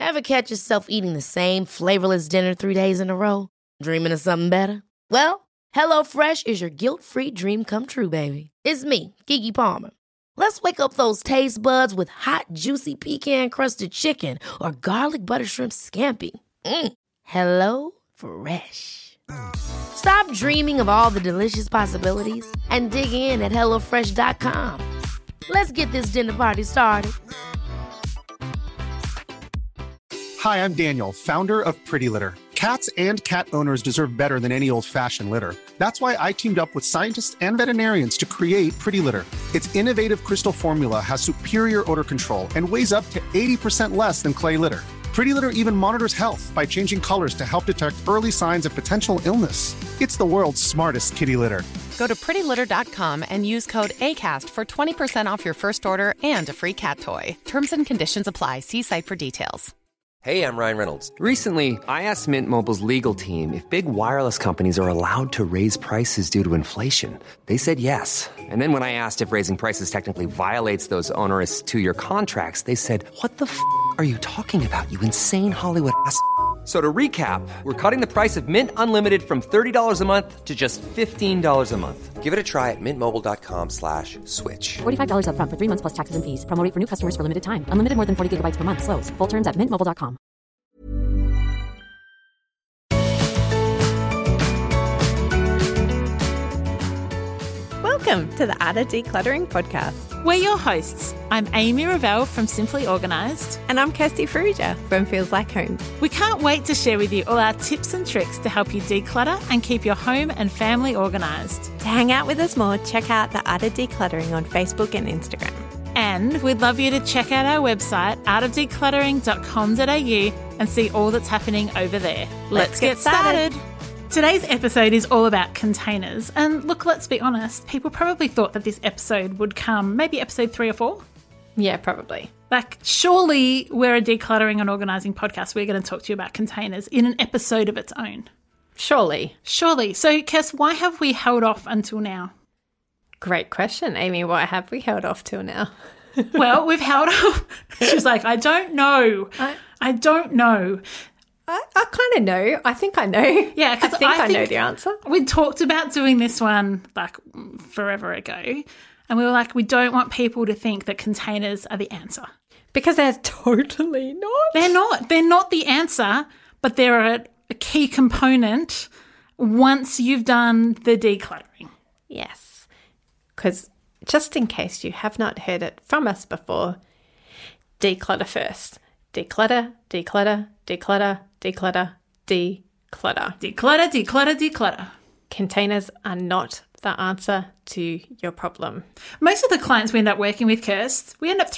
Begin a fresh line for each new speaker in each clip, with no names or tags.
Ever catch yourself eating the same flavorless dinner 3 days in a row? Dreaming of something better? Well, HelloFresh is your guilt-free dream come true, baby. It's me, Keke Palmer. Let's wake up those taste buds with hot, juicy pecan-crusted chicken or garlic butter shrimp scampi. Hello Fresh. Stop dreaming of all the delicious possibilities and dig in at HelloFresh.com. Let's get this dinner party started.
Hi, I'm Daniel, founder of Pretty Litter. Cats and cat owners deserve better than any old-fashioned litter. That's why I teamed up with scientists and veterinarians to create Pretty Litter. Its innovative crystal formula has superior odor control and weighs up to 80% less than clay litter. Pretty Litter even monitors health by changing colors to help detect early signs of potential illness. It's the world's smartest kitty litter.
Go to prettylitter.com and use code ACAST for 20% off your first order and a free cat toy. Terms and conditions apply. See site for details.
Hey, I'm Ryan Reynolds. Recently, I asked Mint Mobile's legal team if big wireless companies are allowed to raise prices due to inflation. They said yes. And then when I asked if raising prices technically violates those onerous two-year contracts, they said, "What the f*** are you talking about, you insane Hollywood ass?" So to recap, we're cutting the price of Mint Unlimited from $30 a month to just $15 a month. Give it a try at mintmobile.com/switch.
$45 up front for 3 months plus taxes and fees. Promo rate for new customers for limited time. Unlimited more than 40 gigabytes per month. Slows full terms at mintmobile.com.
Welcome to the Art of Decluttering podcast.
We're your hosts. I'm Amy Revell from Simply Organised.
And I'm Kirsty Farrugia from Feels Like Home.
We can't wait to share with you all our tips and tricks to help you declutter and keep your home and family organised.
To hang out with us more, check out the Art of Decluttering on Facebook and Instagram.
And we'd love you to check out our website, artofdecluttering.com.au, and see all that's happening over there. Let's get started. Today's episode is all about containers. And look, let's be honest, people probably thought that this episode would come maybe episode 3 or 4.
Yeah, probably.
Like, surely we're a decluttering and organising podcast. We're going to talk to you about containers in an episode of its own.
Surely.
So, Kes, why have we held off until now?
Great question, Amy. Why have we held off till now?
Well, we've held off. She's like, I don't know. I don't know.
I kind of know. I think I know.
Yeah, because I
know the answer.
We talked about doing this one like forever ago, and we were like, we don't want people to think that containers are the answer.
Because they're totally not.
They're not. They're not the answer, but they're a key component once you've done the decluttering.
Yes. Because just in case you have not heard it from us before, declutter first. Declutter, declutter, declutter, declutter, declutter.
Declutter, declutter, declutter.
Containers are not the answer to your problem.
Most of the clients we end up working with, Kirst, we end up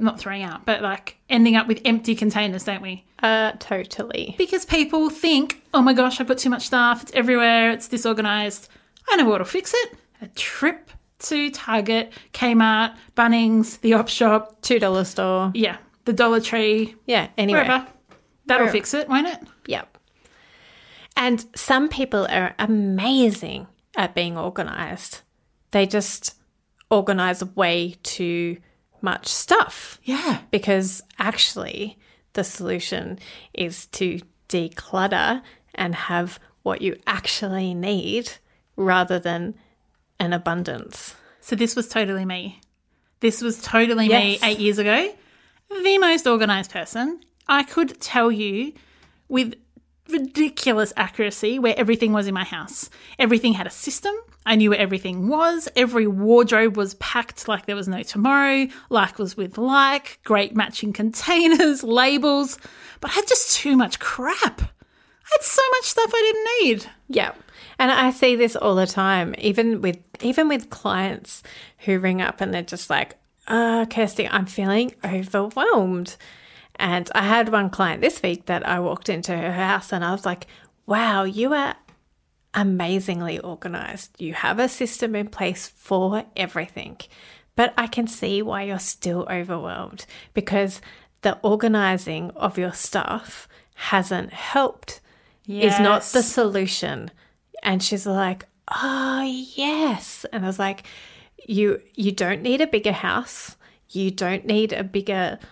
ending up with empty containers, don't we?
Totally.
Because people think, oh my gosh, I put too much stuff, it's everywhere, it's disorganised. I know what'll fix it. A trip to Target, Kmart, Bunnings, the op shop.
$2 store.
Yeah. The Dollar Tree.
Yeah, anywhere.
Wherever. That'll fix it, won't it?
Yep. And some people are amazing at being organised. They just organise way too much stuff.
Yeah.
Because actually the solution is to declutter and have what you actually need rather than an abundance.
So this was totally me. This was totally me 8 years ago. The most organised person. I could tell you with ridiculous accuracy where everything was in my house. Everything had a system. I knew where everything was. Every wardrobe was packed like there was no tomorrow. Like was with like. Great matching containers, labels. But I had just too much crap. I had so much stuff I didn't need.
Yeah. And I see this all the time, even with clients who ring up and they're just like, Kirsty, I'm feeling overwhelmed. And I had one client this week that I walked into her house and I was like, wow, you are amazingly organised. You have a system in place for everything. But I can see why you're still overwhelmed because the organising of your stuff hasn't helped.
Yes.
Is not the solution. And she's like, oh, yes. And I was like, you don't need a bigger house. You don't need a bigger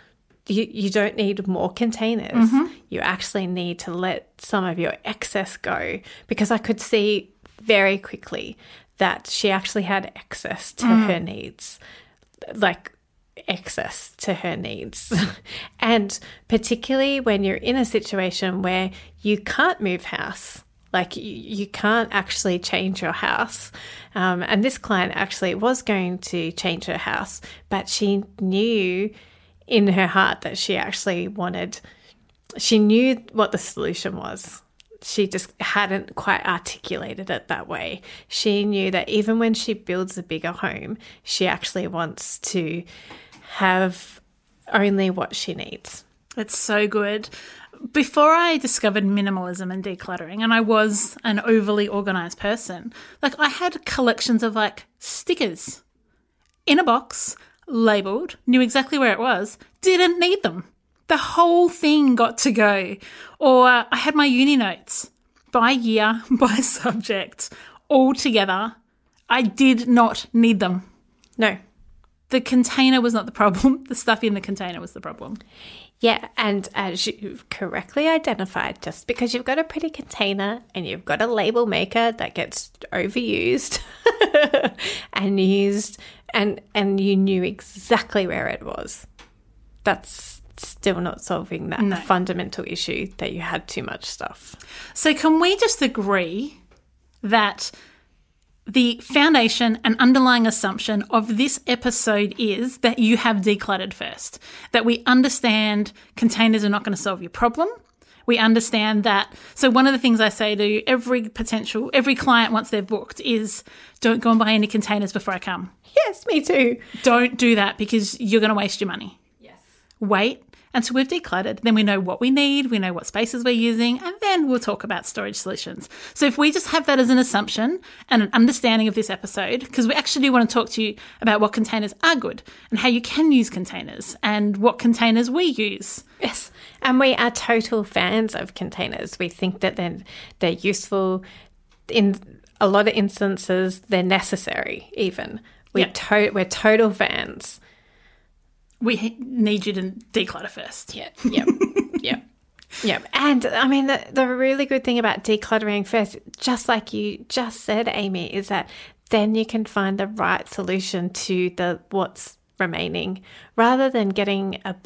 you don't need more containers. You actually need to let some of your excess go, because I could see very quickly that she actually had excess to her needs, like excess to her needs. And particularly when you're in a situation where you can't move house, like you can't actually change your house. And this client actually was going to change her house, but she knew in her heart that she knew what the solution was. She just hadn't quite articulated it that way. She knew that even when she builds a bigger home, she actually wants to have only what she needs.
It's so good. Before I discovered minimalism and decluttering, and I was an overly organized person, like I had collections of like stickers in a box, labeled, knew exactly where it was, didn't need them. The whole thing got to go. Or I had my uni notes by year, by subject, all together. I did not need them.
No.
The container was not the problem. The stuff in the container was the problem.
Yeah, and as you correctly identified, just because you've got a pretty container and you've got a label maker that gets overused and used and you knew exactly where it was, that's still not solving that fundamental issue that you had too much stuff.
So can we just agree that the foundation and underlying assumption of this episode is that you have decluttered first, that we understand containers are not going to solve your problem. We understand that. So one of the things I say to every client once they've booked is, don't go and buy any containers before I come.
Yes, me too.
Don't do that, because you're going to waste your money.
Yes.
Wait until we've decluttered, then we know what we need, we know what spaces we're using, and then we'll talk about storage solutions. So if we just have that as an assumption and an understanding of this episode, because we actually do want to talk to you about what containers are good and how you can use containers and what containers we use.
Yes, and we are total fans of containers. We think that they're useful. In a lot of instances, they're necessary even. We're total fans.
We need you to declutter first.
Yeah. And I mean, the really good thing about decluttering first, just like you just said, Amy, is that then you can find the right solution to what's remaining, rather than getting a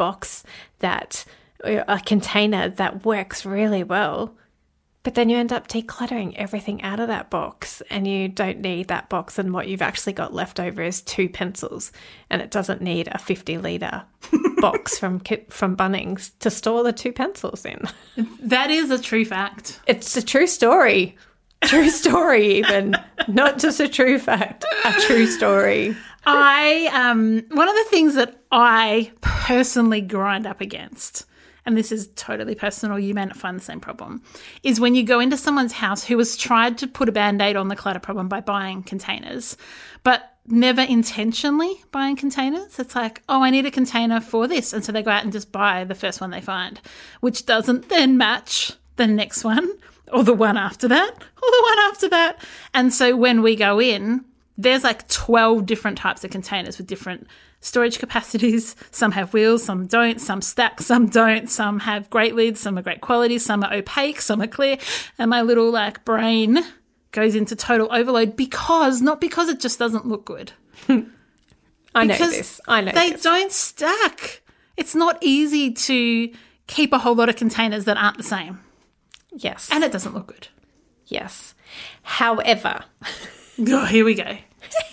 container that works really well. But then you end up decluttering everything out of that box, and you don't need that box, and what you've actually got left over is 2 pencils, and it doesn't need a 50-litre box from Bunnings to store the 2 pencils in.
That is a true fact.
It's a true story. True story even. Not just a true fact, a true story.
One of the things that I personally grind up against, and this is totally personal, you may not find the same problem, is when you go into someone's house who has tried to put a Band-Aid on the clutter problem by buying containers, but never intentionally buying containers. It's like, oh, I need a container for this. And so they go out and just buy the first one they find, which doesn't then match the next one or the one after that or the one after that. And so when we go in, there's like 12 different types of containers with different storage capacities. Some have wheels, some don't, some stack, some don't, some have great lids, some are great quality, some are opaque, some are clear. And my little brain goes into total overload not because it just doesn't look good.
I know this.
They don't stack. It's not easy to keep a whole lot of containers that aren't the same.
Yes.
And it doesn't look good.
Yes. However.
Oh, here we go.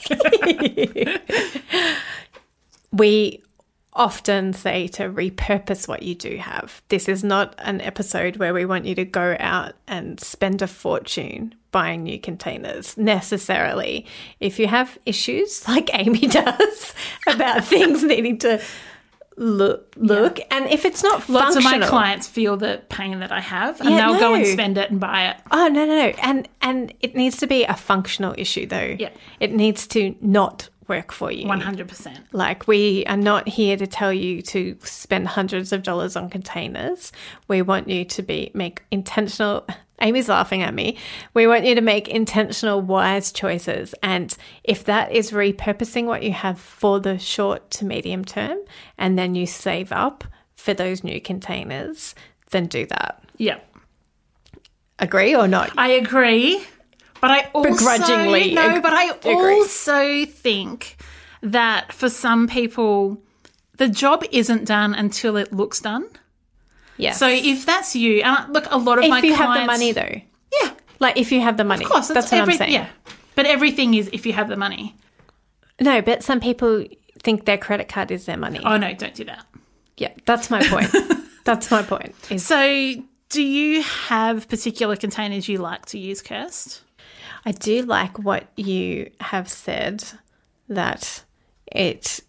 We often say to repurpose what you do have. This is not an episode where we want you to go out and spend a fortune buying new containers necessarily. If you have issues like Amy does about things needing to look and if it's not functional.
Lots of my clients feel the pain that I have, and they'll go and spend it and buy it.
Oh, no. And it needs to be a functional issue though.
Yeah.
It needs to not work for you.
100%.
Like, we are not here to tell you to spend hundreds of dollars on containers. We want you to make intentional. Amy's laughing at me. We want you to make intentional, wise choices. And if that is repurposing what you have for the short to medium term, and then you save up for those new containers, then do that.
Yeah.
Agree or not?
I agree. But I also
Begrudgingly agree.
also think that for some people, the job isn't done until it looks done.
Yes.
So if that's you, and look, a lot of my clients...
If you have the money, though.
Yeah.
Like, if you have the money.
Of course.
That's what I'm saying.
Yeah. But everything is if you have the money.
No, but some people think their credit card is their money.
Oh, no, don't do that.
Yeah, that's my point. That's my point.
So do you have particular containers you like to use, Kirst?
I do like what you have said, that it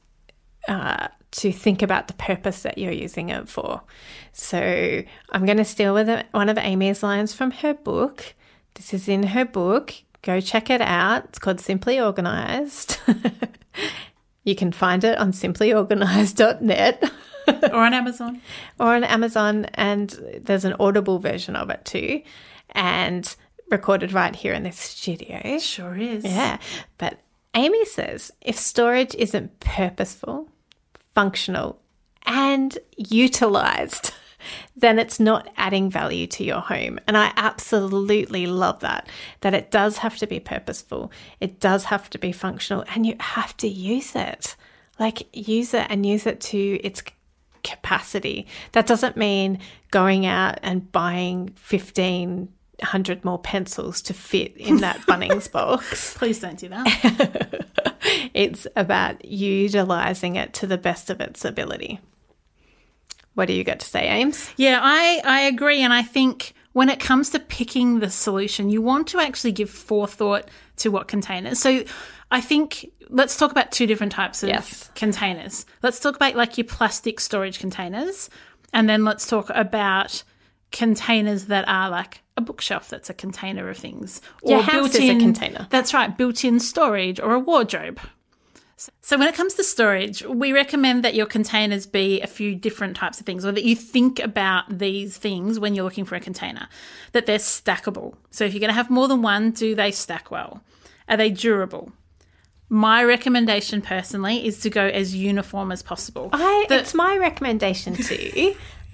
to think about the purpose that you're using it for. So I'm going to steal one of Amy's lines from her book. This is in her book. Go check it out. It's called Simply Organised. You can find it on simplyorganised.net.
Or on Amazon.
Or on Amazon, and there's an Audible version of it too, and recorded right here in this studio.
Sure is.
Yeah. But Amy says if storage isn't purposeful, functional, and utilised, then it's not adding value to your home. And I absolutely love that it does have to be purposeful. It does have to be functional, and you have to use it. Like, use it and use it to its capacity. That doesn't mean going out and buying 1,500 more pencils to fit in that Bunnings box.
Please don't do that.
It's about utilising it to the best of its ability. What do you got to say, Ames?
Yeah, I agree. And I think when it comes to picking the solution, you want to actually give forethought to what containers. So I think let's talk about two different types of containers. Let's talk about like your plastic storage containers, and then let's talk about containers that are like a bookshelf that's a container of things. Or
your house is a container.
That's right, built-in storage or a wardrobe. So when it comes to storage, we recommend that your containers be a few different types of things, or that you think about these things when you're looking for a container, that they're stackable. So if you're going to have more than one, do they stack well? Are they durable? My recommendation personally is to go as uniform as possible.
It's my recommendation too.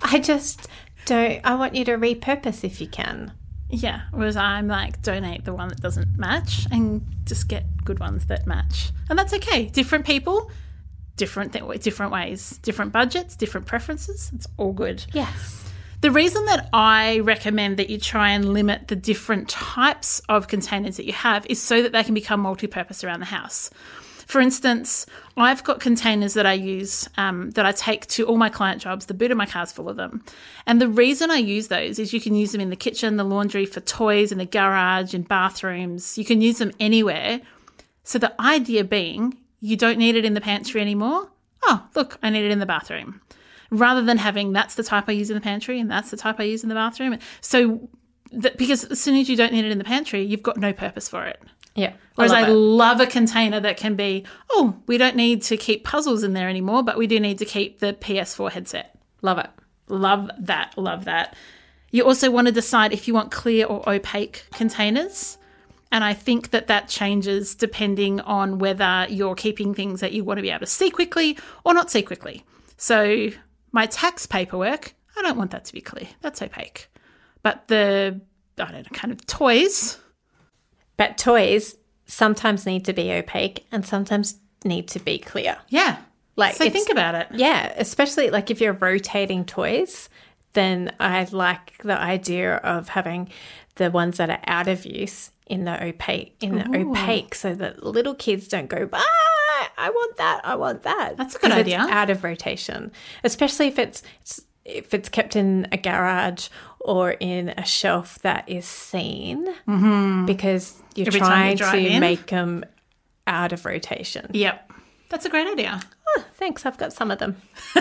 I want you to repurpose if you can.
Yeah, whereas I'm like, donate the one that doesn't match and just get good ones that match. And that's okay. Different people, different ways, different budgets, different preferences. It's all good.
Yes.
The reason that I recommend that you try and limit the different types of containers that you have is so that they can become multi-purpose around the house. For instance, I've got containers that I use that I take to all my client jobs. The boot of my car's full of them. And the reason I use those is you can use them in the kitchen, the laundry, for toys, in the garage, in bathrooms. You can use them anywhere. So the idea being you don't need it in the pantry anymore. Oh, look, I need it in the bathroom. Rather than having that's the type I use in the pantry and that's the type I use in the bathroom. So because as soon as you don't need it in the pantry, you've got no purpose for it.
Yeah.
Whereas I love a container that can be, oh, we don't need to keep puzzles in there anymore, but we do need to keep the PS4 headset.
Love it.
Love that. Love that. You also want to decide if you want clear or opaque containers. And I think that changes depending on whether you're keeping things that you want to be able to see quickly or not see quickly. So my tax paperwork, I don't want that to be clear. That's opaque. But kind of toys.
But toys sometimes need to be opaque and sometimes need to be clear.
Yeah. So think about it.
Yeah, especially like if you're rotating toys, then I like the idea of having the ones that are out of use in the opaque so that little kids don't go, I want that.
That's a good idea.
It's out of rotation, especially if it's kept in a garage or in a shelf that is seen, because you're trying to make them out of rotation.
Yep. That's a great idea.
Oh, thanks. I've got some of them.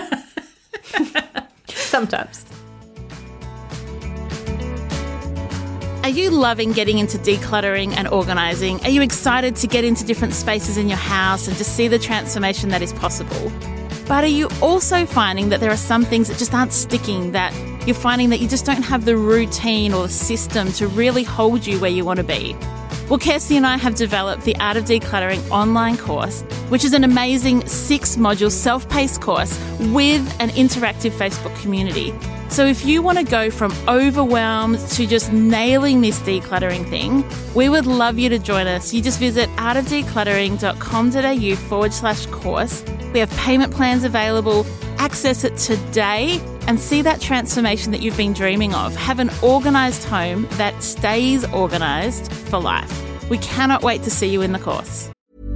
Sometimes.
Are you loving getting into decluttering and organising? Are you excited to get into different spaces in your house and just see the transformation that is possible? But are you also finding that there are some things that just aren't sticking, that you're finding that you just don't have the routine or the system to really hold you where you want to be? Well, Kirsty and I have developed the Art of Decluttering online course, which is an amazing 6-module self-paced course with an interactive Facebook community. So if you want to go from overwhelmed to just nailing this decluttering thing, we would love you to join us. You just visit artofdecluttering.com.au/course. We have payment plans available. Access it today and see that transformation that you've been dreaming of. Have an organised home that stays organised for life. We cannot wait to see you in the course.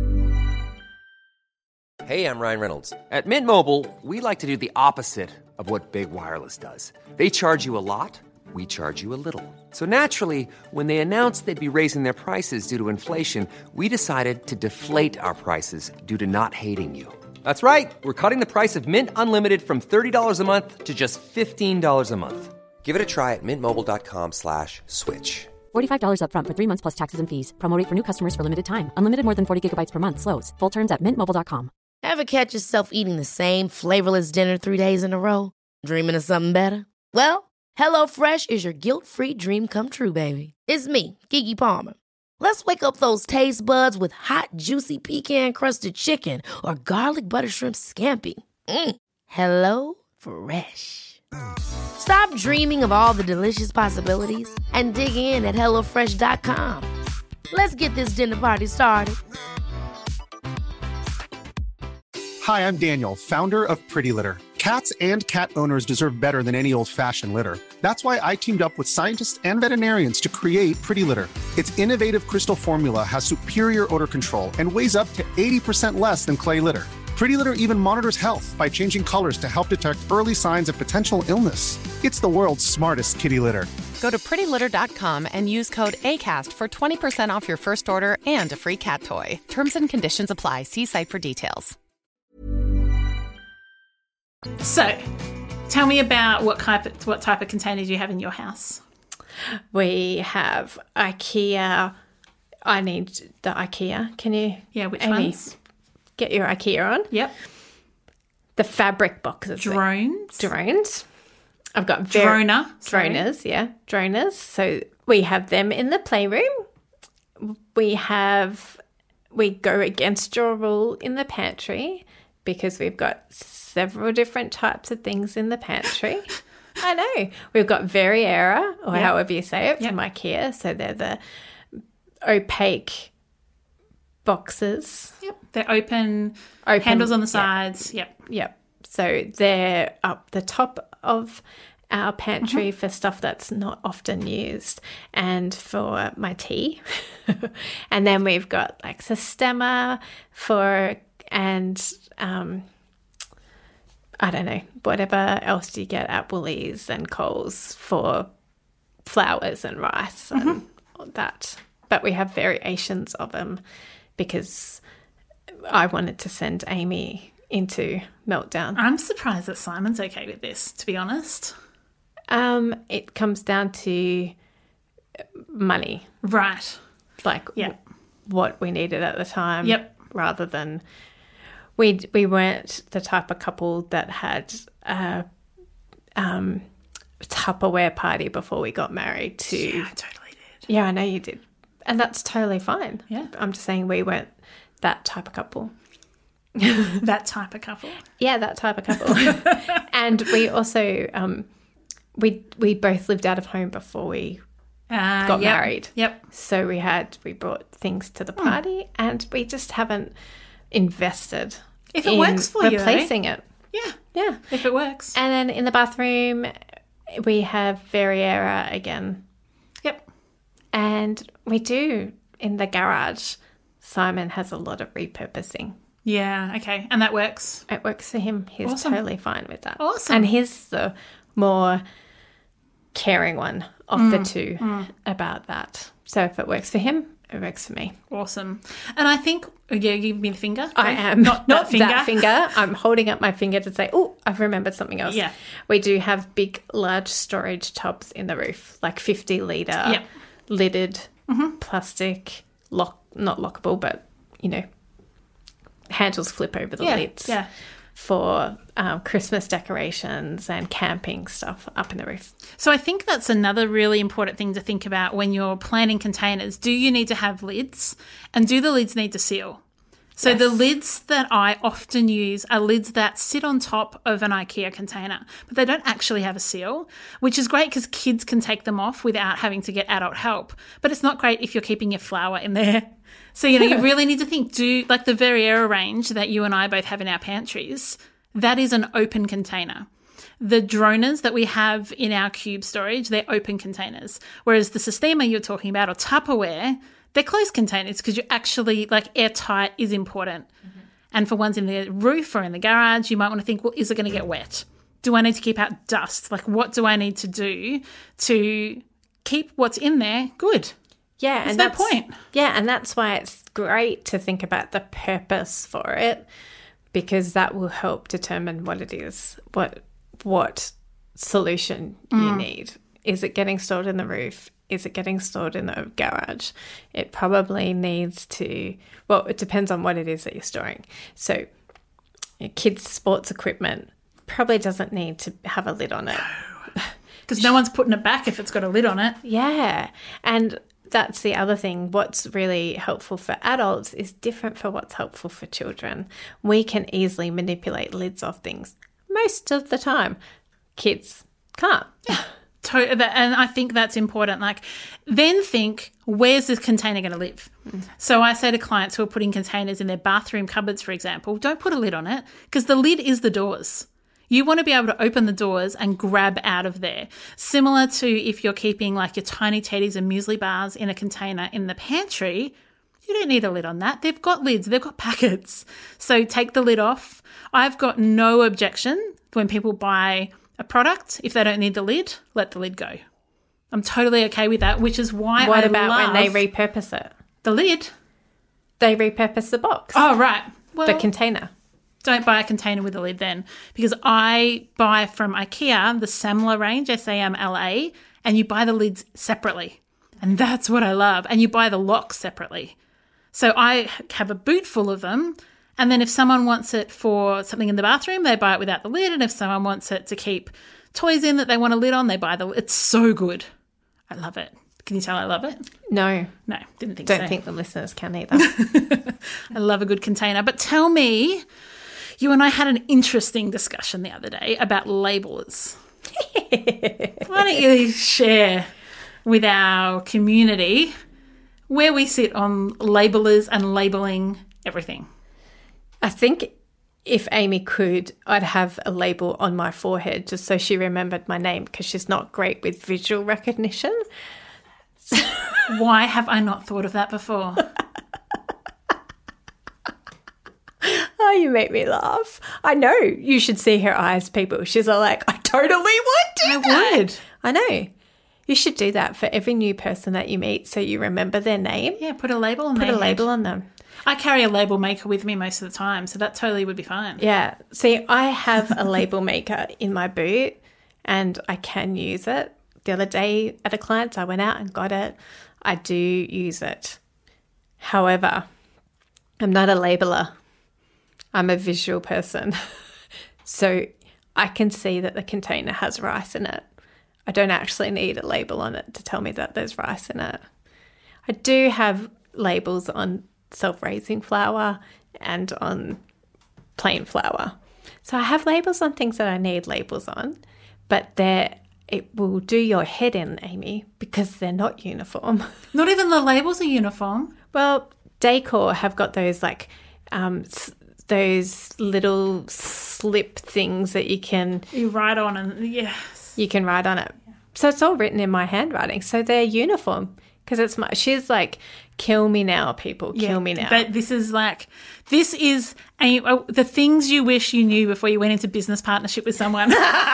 Hey, I'm Ryan Reynolds. At Mint Mobile, we like to do the opposite of what Big Wireless does. They charge you a lot, we charge you a little. So naturally, when they announced they'd be raising their prices due to inflation, we decided to deflate our prices due to not hating you. That's right. We're cutting the price of Mint Unlimited from $30 a month to just $15 a month. Give it a try at mintmobile.com/switch.
$45 up front for 3 months plus taxes and fees. Promo rate for new customers for limited time. Unlimited more than 40 gigabytes per month. Slows full terms at mintmobile.com.
Ever catch yourself eating the same flavorless dinner 3 days in a row? Dreaming of something better? Well, HelloFresh is your guilt-free dream come true, baby. It's me, Keke Palmer. Let's wake up those taste buds with hot, juicy pecan-crusted chicken or garlic butter shrimp scampi. Hello Fresh. Stop dreaming of all the delicious possibilities and dig in at HelloFresh.com. Let's get this dinner party started.
Hi, I'm Daniel, founder of Pretty Litter. Cats and cat owners deserve better than any old-fashioned litter. That's why I teamed up with scientists and veterinarians to create Pretty Litter. Its innovative crystal formula has superior odor control and weighs up to 80% less than clay litter. Pretty Litter even monitors health by changing colors to help detect early signs of potential illness. It's the world's smartest kitty litter.
Go to prettylitter.com and use code ACAST for 20% off your first order and a free cat toy. Terms and conditions apply. See site for details.
So, tell me about what type of containers you have in your house.
We have IKEA. I need the IKEA. Can you?
Yeah, which
Amy,
ones?
Get your IKEA on.
Yep.
The fabric boxes. Drones. I've got droners. Yeah, droners. So we have them in the playroom. We go against your rule in the pantry because we've got several different types of things in the pantry. I know. We've got Veriera, or however you say it, from IKEA. So they're the opaque boxes.
Yep. They're open handles on the sides.
Yep. So they're up the top of our pantry for stuff that's not often used and for my tea. And then we've got like Sistema I don't know, whatever else you get at Woolies and Coles for flours and rice and all that. But we have variations of them because I wanted to send Amy into meltdown.
I'm surprised that Simon's okay with this, to be honest.
It comes down to money.
Right.
Like what we needed at the time.
Yep.
Rather than... We weren't the type of couple that had a Tupperware party before we got married to...
Yeah, I totally did.
Yeah, I know you did. And that's totally fine.
Yeah.
I'm just saying we weren't that type of couple.
That type of couple?
Yeah, that type of couple. And we also... we both lived out of home before we got married.
Yep.
So we brought things to the party and we just haven't invested
if it works for you,
replacing it.
Yeah. If it works.
And then in the bathroom, we have Veriera again.
Yep.
And we do in the garage. Simon has a lot of repurposing.
Yeah, okay. And that works?
It works for him. He's
awesome.
Totally fine with that.
Awesome.
And he's the more caring one of the two about that. So if it works for him, it works for me.
Awesome. And I think, you give me the finger.
I am.
Not that finger.
That finger. I'm holding up my finger to say, oh, I've remembered something else.
Yeah.
We do have big, large storage tubs in the roof, like 50-litre, lidded, plastic, not lockable, but, handles flip over the lids.
Yeah.
For Christmas decorations and camping stuff up in the roof.
So I think that's another really important thing to think about when you're planning containers. Do you need to have lids? And do the lids need to seal? So the lids that I often use are lids that sit on top of an IKEA container, but they don't actually have a seal, which is great because kids can take them off without having to get adult help. But it's not great if you're keeping your flour in there. So, you really need to think, like the Verriera range that you and I both have in our pantries, that is an open container. The Droners that we have in our cube storage, they're open containers. Whereas the Sistema you're talking about, or Tupperware, they're closed containers because you actually, like, airtight is important. Mm-hmm. And for ones in the roof or in the garage, you might want to think, well, is it going to get wet? Do I need to keep out dust? Like, what do I need to do to keep what's in there good?
Yeah,
and that's the point.
Yeah, and that's why it's great to think about the purpose for it, because that will help determine what it is, what solution you need. Is it getting stored in the roof? Is it getting stored in the garage? It probably needs to, well, it depends on what it is that you're storing. So kids' sports equipment probably doesn't need to have a lid on it.
Because no one's putting it back if it's got a lid on it.
Yeah, and that's the other thing. What's really helpful for adults is different for what's helpful for children. We can easily manipulate lids off things most of the time. Kids can't.
And I think that's important. Like, then think, where's this container going to live? So I say to clients who are putting containers in their bathroom cupboards, for example, don't put a lid on it, because the lid is the doors. You want to be able to open the doors and grab out of there. Similar to if you're keeping like your tiny teddies and muesli bars in a container in the pantry, you don't need a lid on that. They've got lids. They've got packets. So take the lid off. I've got no objection when people buy a product. If they don't need the lid, let the lid go. I'm totally okay with that, which is why
What
I
about
love
when they repurpose it?
the lid.
They repurpose the box.
Oh, right. Well,
the container.
Don't buy a container with a lid then, because I buy from IKEA the Samla range, SAMLA, and you buy the lids separately. And that's what I love. And you buy the locks separately. So I have a boot full of them. And then if someone wants it for something in the bathroom, they buy it without the lid. And if someone wants it to keep toys in that they want a lid on, they buy the lid. It's so good. I love it. Can you tell I love it?
No.
No, didn't think so.
Don't think the listeners can either.
I love a good container. But tell me, you and I had an interesting discussion the other day about labellers. Why don't you share with our community where we sit on labellers and labelling everything?
I think if Amy could, I'd have a label on my forehead just so she remembered my name, because she's not great with visual recognition.
Why have I not thought of that before?
Oh, you make me laugh. I know. You should see her eyes, people. She's all like, I totally would do that.
I would.
I know. You should do that for every new person that you meet so you remember their name.
Yeah, put a label on their
Put a
head.
label on them.
I carry a label maker with me most of the time, so that totally would be fine.
Yeah. See, I have a label maker in my boot and I can use it. The other day at a client's, I went out and got it. I do use it. However, I'm not a labeler. I'm a visual person. So I can see that the container has rice in it. I don't actually need a label on it to tell me that there's rice in it. I do have labels on self-raising flour and on plain flour. So I have labels on things that I need labels on, but it will do your head in, Amy, because they're not uniform.
Not even the labels are uniform.
Well, Decor have got those like those little slip things that you can
write on, and yes,
you can write on it. So it's all written in my handwriting. So they're uniform because she's like, kill me now, people, kill me now.
But this is the things you wish you knew before you went into business partnership with someone.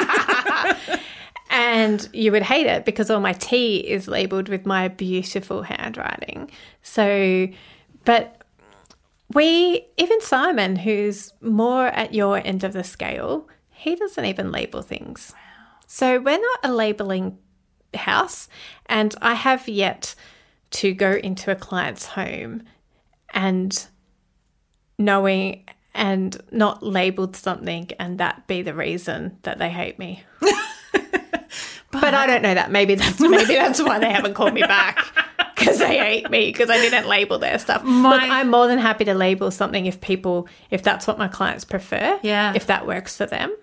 And you would hate it because all my tea is labelled with my beautiful handwriting. So, but even Simon, who's more at your end of the scale, he doesn't even label things. Wow. So we're not a labelling house, and I have yet to go into a client's home and knowing and not labelled something and that be the reason that they hate me. But I don't know that. Maybe that's why they haven't called me back, because they hate me because I didn't label their stuff. Look, I'm more than happy to label something if that's what my clients prefer.
Yeah.
If that works for them.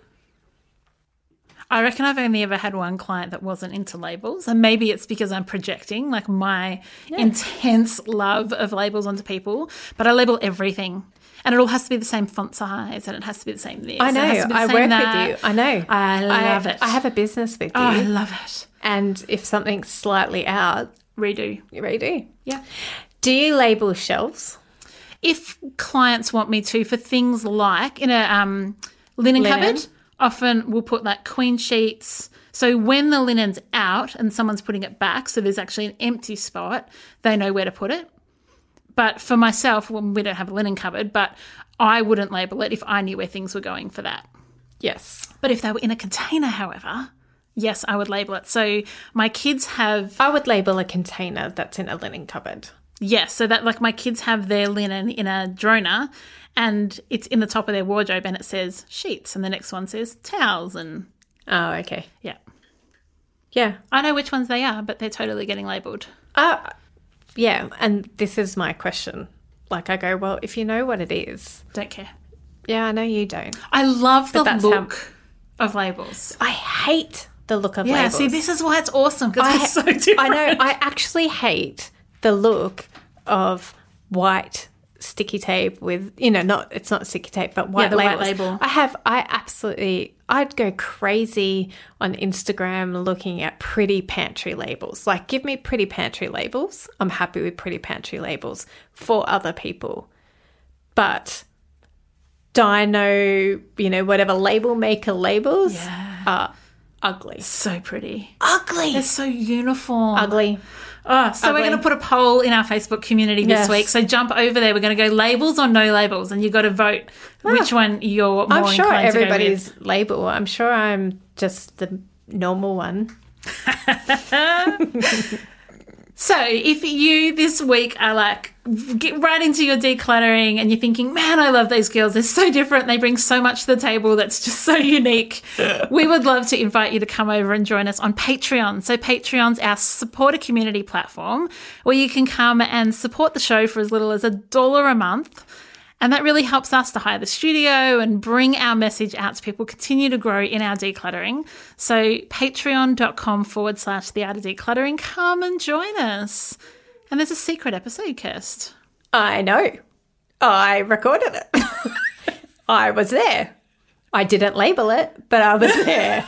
I reckon I've only ever had one client that wasn't into labels, and maybe it's because I'm projecting like my intense love of labels onto people, but I label everything. And it all has to be the same font size, and it has to be the same this.
I know. I work with you. I know.
I love it.
I have a business with you.
Oh, I love it.
And if something's slightly out,
redo.
Yeah. Do you label shelves?
If clients want me to, for things like in a linen cupboard, often we'll put like queen sheets. So when the linen's out and someone's putting it back, so there's actually an empty spot, they know where to put it. But for myself, well, we don't have a linen cupboard, but I wouldn't label it if I knew where things were going for that.
Yes.
But if they were in a container, however, yes, I would label it. So my kids have...
I would label a container that's in a linen cupboard.
Yes, so that like my kids have their linen in a droner and it's in the top of their wardrobe and it says sheets and the next one says towels and...
Oh, okay.
Yeah.
Yeah.
I know which ones they are, but they're totally getting labelled.
Yeah, and this is my question. Like I go, well, if you know what it is.
Don't care.
Yeah, I know you don't.
I love the look of labels.
I hate the look of labels.
Yeah, see, this is why it's awesome, because it's so different.
I know. I actually hate the look of white sticky tape with, it's not sticky tape, but white labels.
White label.
I'd go crazy on Instagram looking at pretty pantry labels. Like, give me pretty pantry labels. I'm happy with pretty pantry labels for other people. But Dino, whatever label maker labels are ugly.
So pretty.
Ugly.
They're so uniform.
Ugly.
Oh, so we're going to put a poll in our Facebook community this week. So jump over there. We're going to go labels or no labels, and you've got to vote which one you're more inclined to go with.
I'm sure everybody's label. I'm sure I'm just the normal one.
So if you this week are like, get right into your decluttering and you're thinking, man, I love these girls. They're so different. They bring so much to the table that's just so unique. We would love to invite you to come over and join us on Patreon. So Patreon's our supporter community platform where you can come and support the show for as little as $1 a month. And that really helps us to hire the studio and bring our message out so people continue to grow in our decluttering. So patreon.com/The Art of Decluttering. Come and join us. And there's a secret episode, Kirst.
I know. I recorded it. I was there. I didn't label it, but I was there.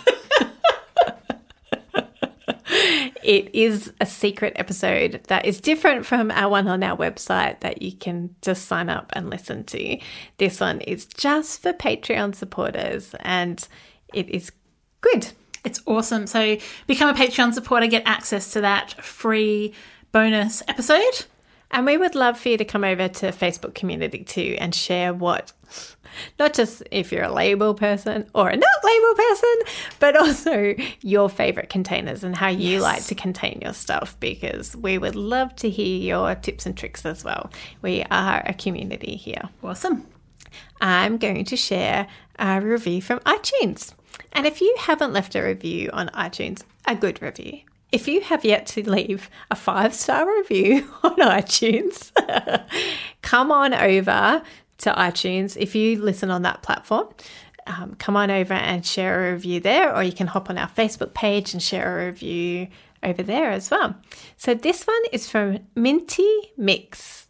It is a secret episode that is different from our one on our website that you can just sign up and listen to. This one is just for Patreon supporters and it is good.
It's awesome. So become a Patreon supporter, get access to that free bonus episode.
And we would love for you to come over to Facebook community too and share not just if you're a label person or a not label person, but also your favourite containers and how you like to contain your stuff, because we would love to hear your tips and tricks as well. We are a community here.
Awesome.
I'm going to share a review from iTunes. And if you haven't left a review on iTunes, a good review. If you have yet to leave a 5-star review on iTunes, come on over to iTunes. If you listen on that platform, come on over and share a review there, or you can hop on our Facebook page and share a review over there as well. So this one is from Minty Minx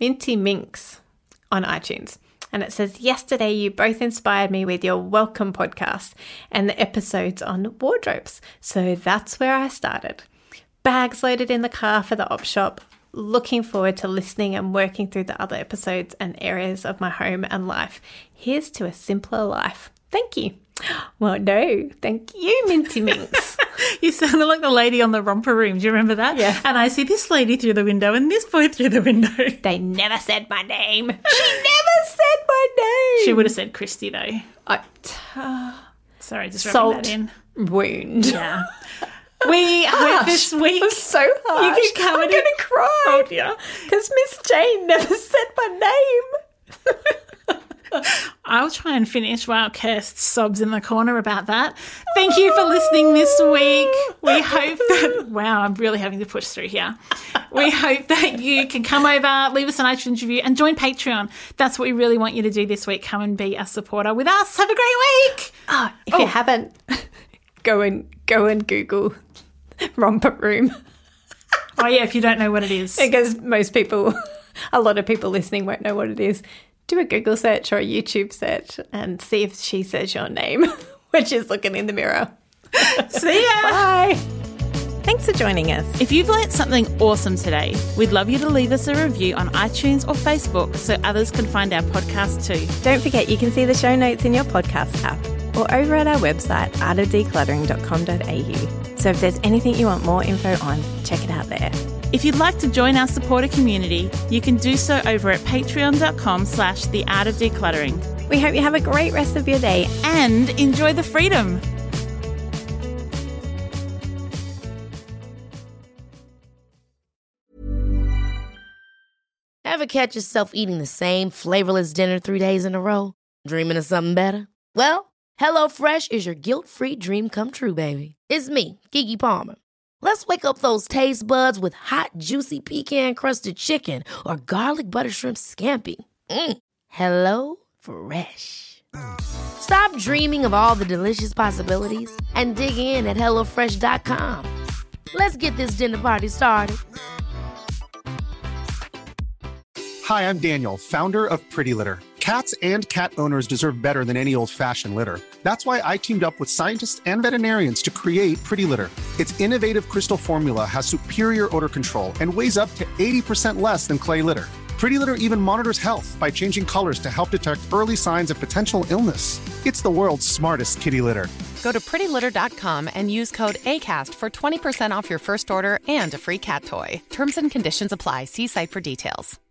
on iTunes. And it says, yesterday you both inspired me with your Welcome podcast and the episodes on wardrobes. So that's where I started. Bags loaded in the car for the op shop. Looking forward to listening and working through the other episodes and areas of my home and life. Here's to a simpler life. Thank you. Well, no, thank you, Minty Minx.
You sounded like the lady on the Romper Room. Do you remember that?
Yeah.
And I see this lady through the window and this boy through the window.
They never said my name. She never said my name.
She would have said Christy, though. Sorry, just rubbing that in.
Wound.
Yeah. We hope this week.
I'm so harsh.
You can come
I'm going to cry.
Oh, dear.
Because Miss Jane never said my name.
I'll try and finish while Kirst sobs in the corner about that. Thank you for listening this week. We hope that, wow, I'm really having to push through here. We hope that you can come over, leave us an iTunes review and join Patreon. That's what we really want you to do this week. Come and be a supporter with us. Have a great week.
If you haven't, go and Google Romper Room.
Oh, yeah, if you don't know what it is.
Because a lot of people listening won't know what it is. Do a Google search or a YouTube search and see if she says your name when she's looking in the mirror.
See ya.
Bye. Thanks for joining us.
If you've learnt something awesome today, we'd love you to leave us a review on iTunes or Facebook so others can find our podcast too.
Don't forget you can see the show notes in your podcast app or over at our website, artofdecluttering.com.au. So if there's anything you want more info on, check it out there.
If you'd like to join our supporter community, you can do so over at patreon.com/theartofdecluttering.
We hope you have a great rest of your day
and enjoy the freedom.
Ever catch yourself eating the same flavorless dinner 3 days in a row? Dreaming of something better? Well, HelloFresh is your guilt-free dream come true, baby. It's me, Keke Palmer. Let's wake up those taste buds with hot, juicy pecan-crusted chicken or garlic butter shrimp scampi. Hello Fresh. Stop dreaming of all the delicious possibilities and dig in at HelloFresh.com. Let's get this dinner party started.
Hi, I'm Daniel, founder of Pretty Litter. Cats and cat owners deserve better than any old-fashioned litter. That's why I teamed up with scientists and veterinarians to create Pretty Litter. Its innovative crystal formula has superior odor control and weighs up to 80% less than clay litter. Pretty Litter even monitors health by changing colors to help detect early signs of potential illness. It's the world's smartest kitty litter.
Go to prettylitter.com and use code ACAST for 20% off your first order and a free cat toy. Terms and conditions apply. See site for details.